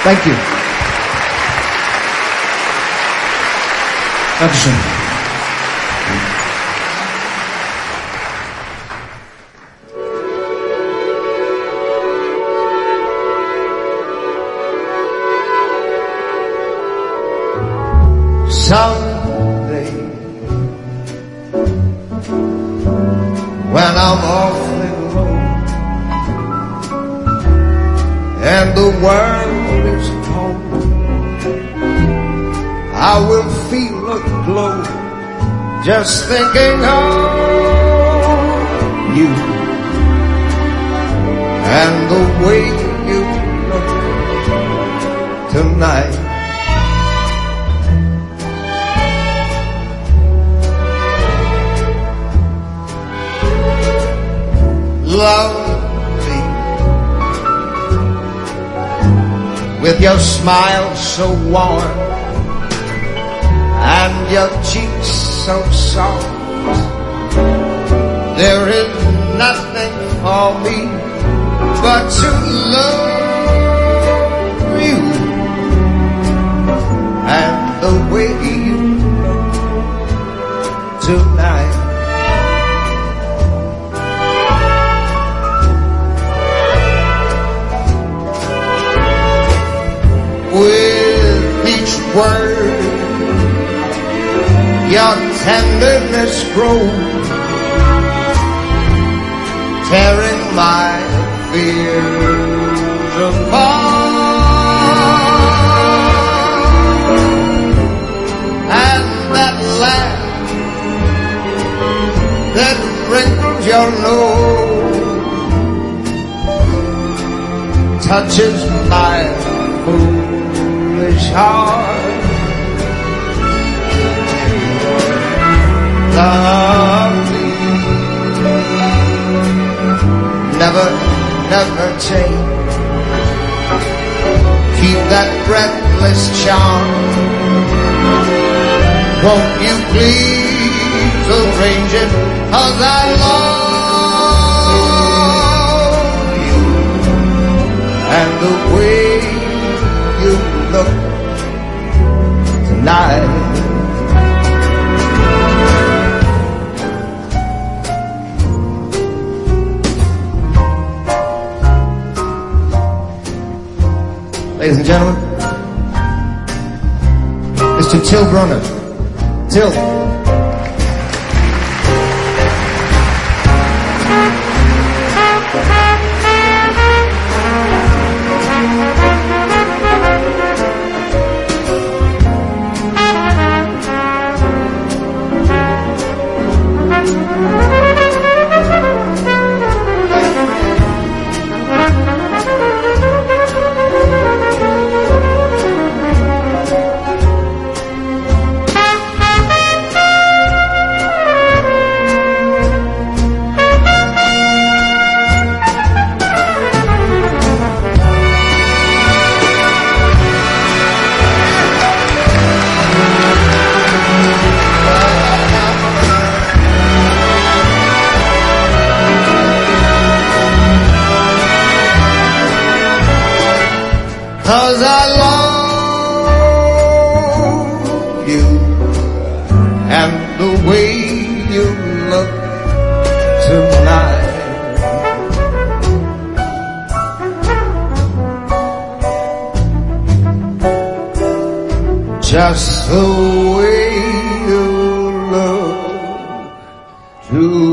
Thank you. Dankeschön. Someday, when I'm awfully alone and the world is cold, I will feel a glow just thinking of you and the way you look tonight. Lovely, with your smile so warm and your cheeks so soft, there is nothing for me but to love you and the way you tonight. With each word, your tenderness grows, tearing my fears apart. And that laugh that wrinkles your nose touches my foolish heart. Lovely, never, never change. Keep that breathless charm. Won't you please arrange it? 'Cause I love you and the way you look tonight. Ladies and gentlemen, Mr. Till Brunner. Till. Cause I love you and the way you look tonight. Just the way you look tonight.